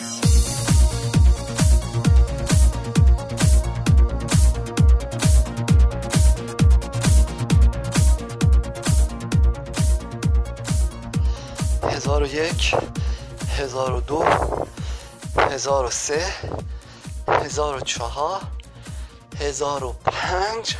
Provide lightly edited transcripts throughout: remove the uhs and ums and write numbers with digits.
یک 1002 1003 1004 1005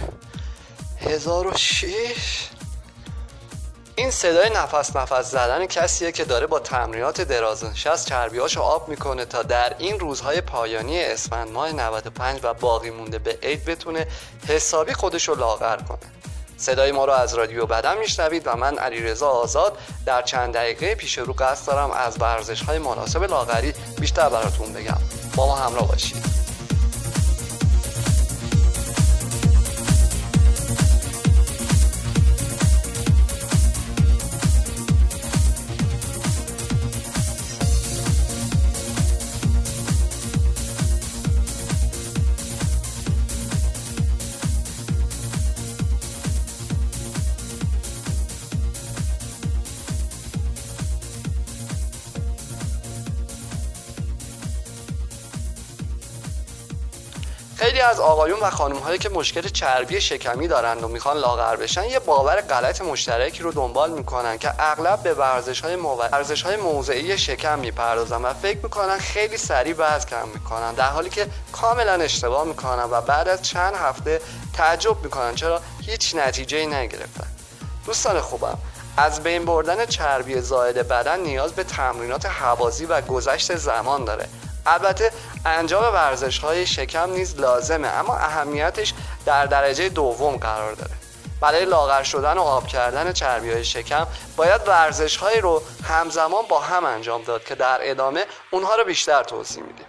1006. این صدای نفس زدن کسیه که داره با تمرینات درازنشست چربیاشو آب میکنه تا در این روزهای پایانی اسفند ماه 95 و باقی مونده به عید بتونه حسابی خودشو لاغر کنه. صدای ما رو از رادیو بدن میشنوید و من علیرضا آزاد در چند دقیقه پیش رو قصد دارم از ورزش‌های مناسب لاغری بیشتر براتون بگم. با ما همراه باشید. خیلی از آقایون و خانم‌هایی که مشکل چربی شکمی دارن و میخوان لاغر بشن یه باور غلط مشترکی رو دنبال میکنن که اغلب به ورزش‌های موضعی شکم میپردازن و فکر میکنن خیلی سریع وزن کم میکنن، در حالی که کاملا اشتباه میکنن و بعد از چند هفته تعجب میکنن چرا هیچ نتیجه‌ای نگرفتن. دوستان خوبم، از بین بردن چربی زائد بدن نیاز به تمرینات هوازی و گذشت زمان داره. البته انجام ورزش‌های شکم نیز لازمه، اما اهمیتش در درجه دوم قرار داره. برای لاغر شدن و آب کردن چربی‌های شکم باید ورزش‌هایی رو همزمان با هم انجام داد که در ادامه اونها رو بیشتر توضیح میدیم.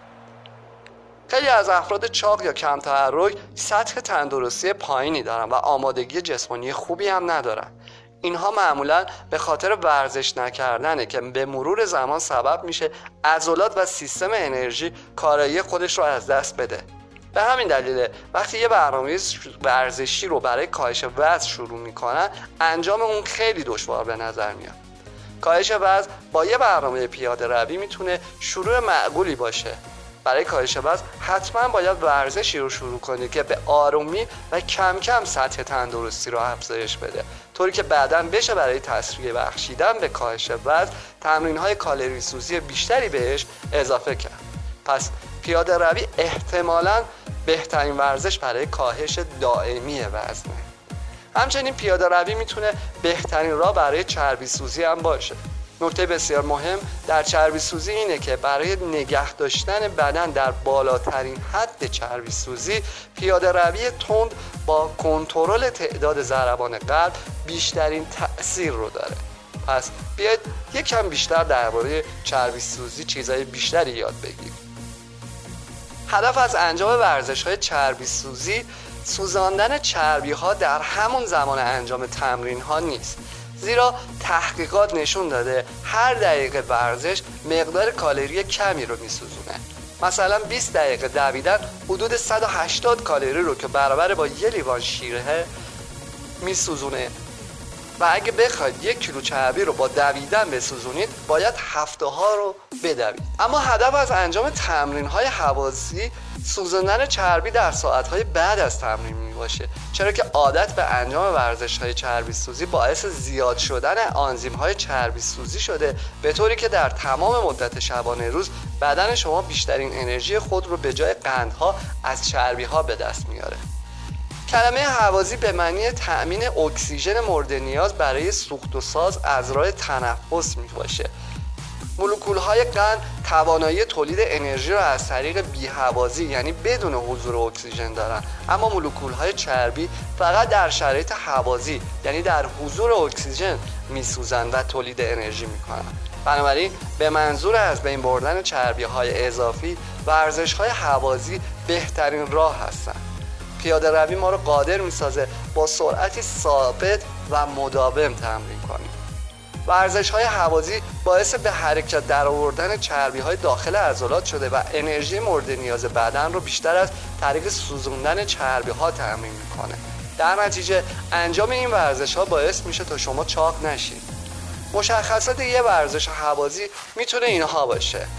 خیلی از افراد چاق یا کم تحرک سطح تندرستی پایینی دارن و آمادگی جسمانی خوبی هم ندارن. اینها معمولا به خاطر ورزش نکردنه که به مرور زمان سبب میشه عضلات و سیستم انرژی کارایی خودش رو از دست بده. به همین دلیل وقتی یه برنامه ورزشی رو برای کاهش وزن شروع میکنن انجام اون خیلی دشوار به نظر میاد. کاهش وزن با یه برنامه پیاده روی میتونه شروع معقولی باشه. برای کاهش وزن حتما باید ورزشی رو شروع کنید که به آرومی و کم کم سطح تندرستی رو افزایش بده، طوری که بعداً بشه برای تسریع بخشیدن به کاهش وزن تمرین‌های کالری سوزی بیشتری بهش اضافه کرد. پس پیاده روی احتمالاً بهترین ورزش برای کاهش دائمی وزنه. همچنین پیاده روی میتونه بهترین راه برای چربی سوزی هم باشه. نکته بسیار مهم در چربی سوزی اینه که برای نگه داشتن بدن در بالاترین حد چربی سوزی پیاده روی تند با کنترل تعداد ضربان قلب بیشترین تأثیر رو داره. پس بیاید یکم بیشتر درباره چربی سوزی چیزای بیشتری یاد بگیریم. هدف از انجام ورزش‌های چربی سوزی سوزاندن چربی‌ها در همون زمان انجام تمرین‌ها نیست، زیرا تحقیقات نشون داده هر دقیقه ورزش مقدار کالری کمی رو میسوزونه. مثلا 20 دقیقه دویدن حدود 180 کالری رو که برابر با 1 لیوان شیره میسوزونه و اگه بخواید 1 کیلو چربی رو با دویدن بسوزونید باید هفته ها رو بدوید. اما هدف از انجام تمرین های هوازی سوزاندن چربی در ساعت های بعد از تمرین می باشه، چرا که عادت به انجام ورزش های چربی سوزی باعث زیاد شدن آنزیم های چربی سوزی شده، به طوری که در تمام مدت شبانه روز بدن شما بیشترین انرژی خود رو به جای قندها از چربی ها به دست میاره. کلمه هوازی به معنی تأمین اکسیژن مورد نیاز برای سوخت و ساز از راه تنفس می باشه. مولکول‌های قند توانایی تولید انرژی را از طریق بی‌هوازی یعنی بدون حضور اکسیژن دارن، اما مولکول‌های چربی فقط در شرایط هوازی یعنی در حضور اکسیژن می‌سوزند و تولید انرژی می‌کنند. بنابراین به منظور از بین بردن چربی‌های اضافی ورزش‌های هوازی بهترین راه هستند. پیاده روی ما رو قادر می‌سازه با سرعتی ثابت و مداوم تمرین کنیم. ورزش‌های هوازی باعث به حرکت درآوردن چربی‌های داخل عضلات شده و انرژی مورد نیاز بدن رو بیشتر از طریق سوزوندن چربی‌ها تامین می‌کنه. در نتیجه انجام این ورزش‌ها باعث میشه تا شما چاق نشید. مشخصات یه ورزش هوازی میتونه اینها باشه: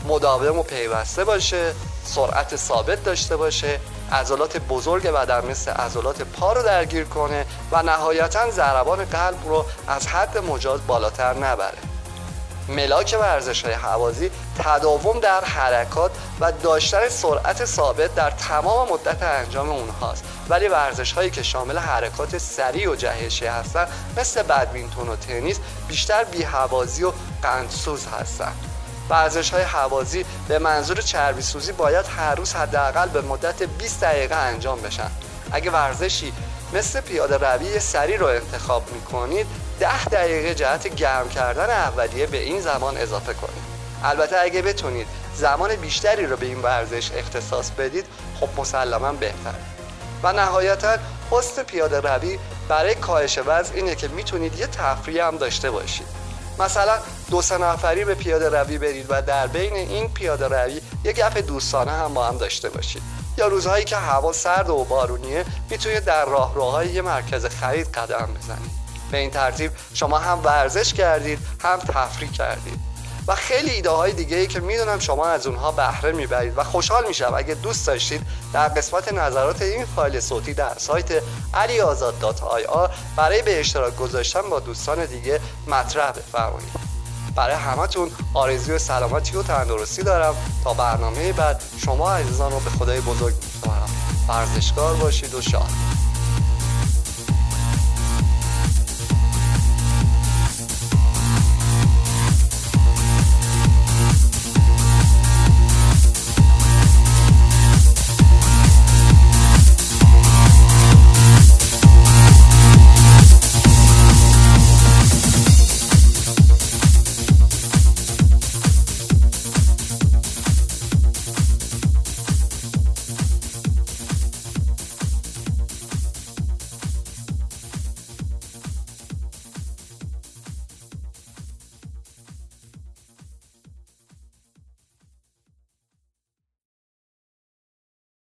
مداوم و پیوسته باشه، سرعت ثابت داشته باشه، عضلات بزرگ بدن مثل عضلات پا رو درگیر کنه و نهایتاً ضربان قلب رو از حد مجاز بالاتر نبره. ملاک ورزش‌های هوازی تداوم در حرکات و داشتن سرعت ثابت در تمام مدت انجام اونهاست، ولی ورزش‌هایی که شامل حرکات سریع و جهشی هستن مثل بدمینتون و تنیس بیشتر بی‌هوازی و قندسوز هستن. ورزش‌های هوازی به منظور چربی سوزی باید هر روز حداقل به مدت 20 دقیقه انجام بشن. اگه ورزشی مثل پیاده روی سریع رو انتخاب می‌کنید 10 دقیقه جهت گرم کردن اولیه به این زمان اضافه کنید. البته اگه بتونید زمان بیشتری رو به این ورزش اختصاص بدید خب مسلماً بهتر. و نهایتاً حسن پیاده روی برای کاهش وزن اینه که میتونید یه تفریح هم داشته باشید. مثلا 2-3 نفری به پیاده روی برید و در بین این پیاده روی یه گپ دوستانه هم با هم داشته باشید. یا روزهایی که هوا سرد و بارونیه میتونید در راهروهای یه مرکز خرید قدم بزنید. به این ترتیب شما هم ورزش کردید هم تفریح کردید. و خیلی ایده های دیگه ای که میدونم شما از اونها بهره میبرید و خوشحال میشم اگه دوست داشتید در قسمت نظرات این فایل صوتی در سایت aliazad.ir برای به اشتراک گذاشتن با دوستان دیگه مطرح بفرمایید. برای همتون آرزوی سلامتی و تندرستی دارم. تا برنامه بعد شما عزیزان رو به خدای بزرگ میسپارم. ورزشکار باشید و شاد.